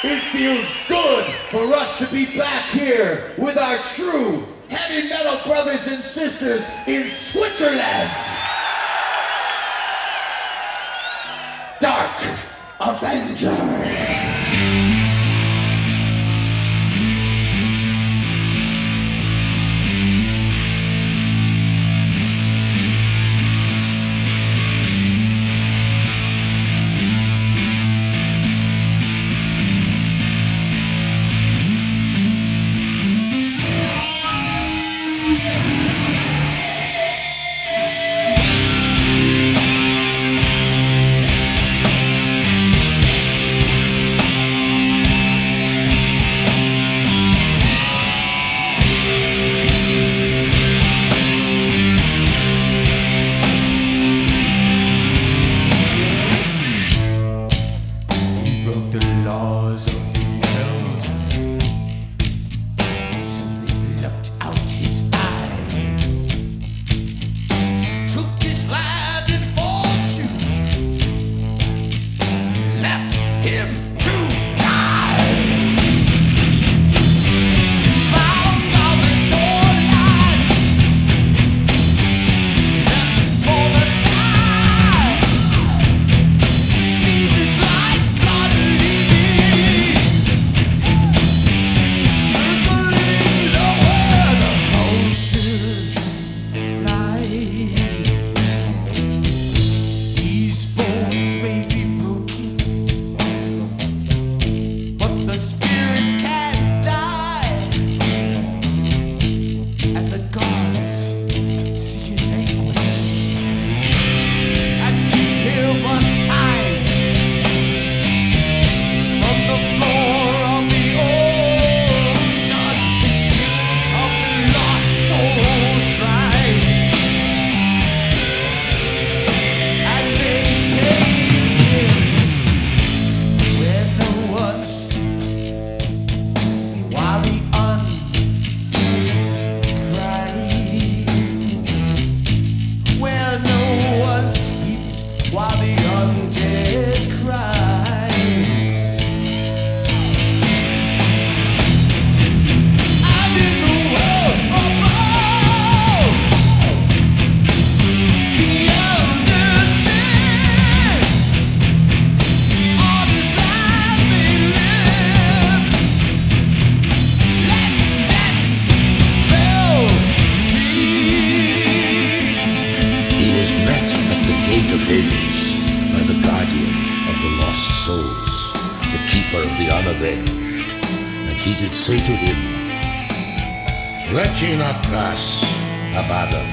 It feels good for us to be back here with our true heavy metal brothers and sisters in Switzerland. Dark Avenger. Unavenged, and he did say to him, Let ye not pass, Abaddon.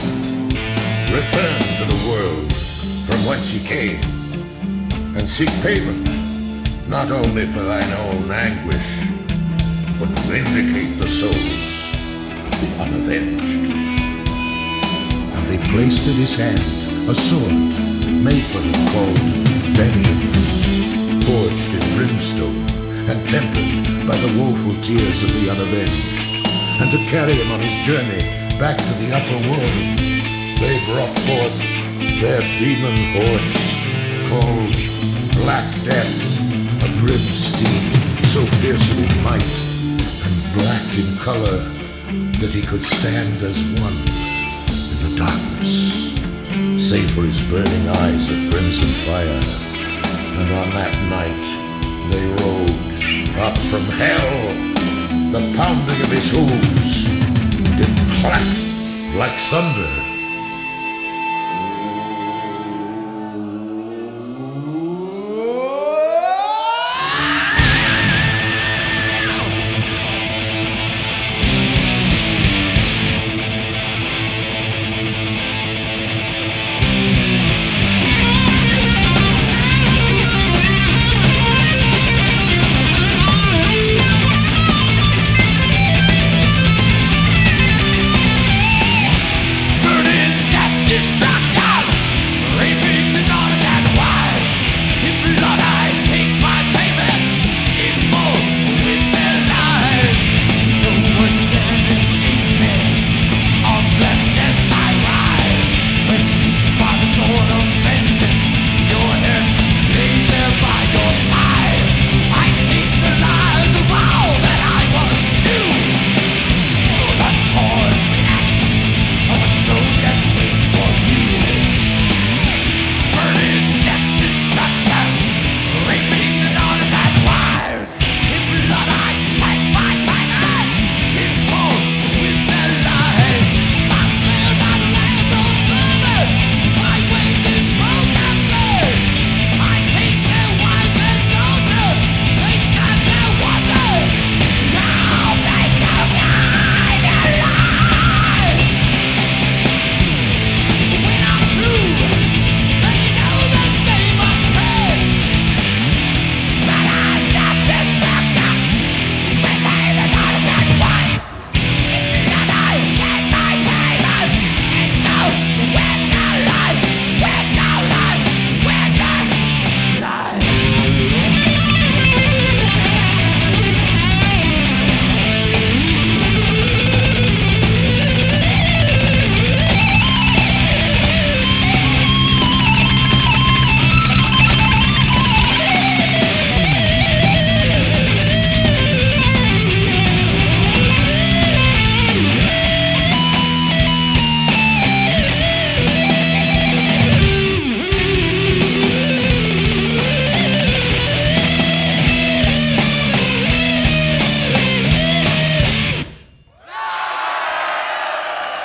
Return to the world from whence ye came, and seek payment, not only for thine own anguish, but vindicate the souls of the unavenged. And they placed in his hand a sword made for him called Vengeance, forged in brimstone, and tempered by the woeful tears of the unavenged. And to carry him on his journey back to the upper world, they brought forth their demon horse, called Black Death, a grim steed so fearsome in might, and black in color, that he could stand as one in the darkness, save for his burning eyes of crimson fire. And on that night they rode up from hell. The pounding of his hooves did clack like thunder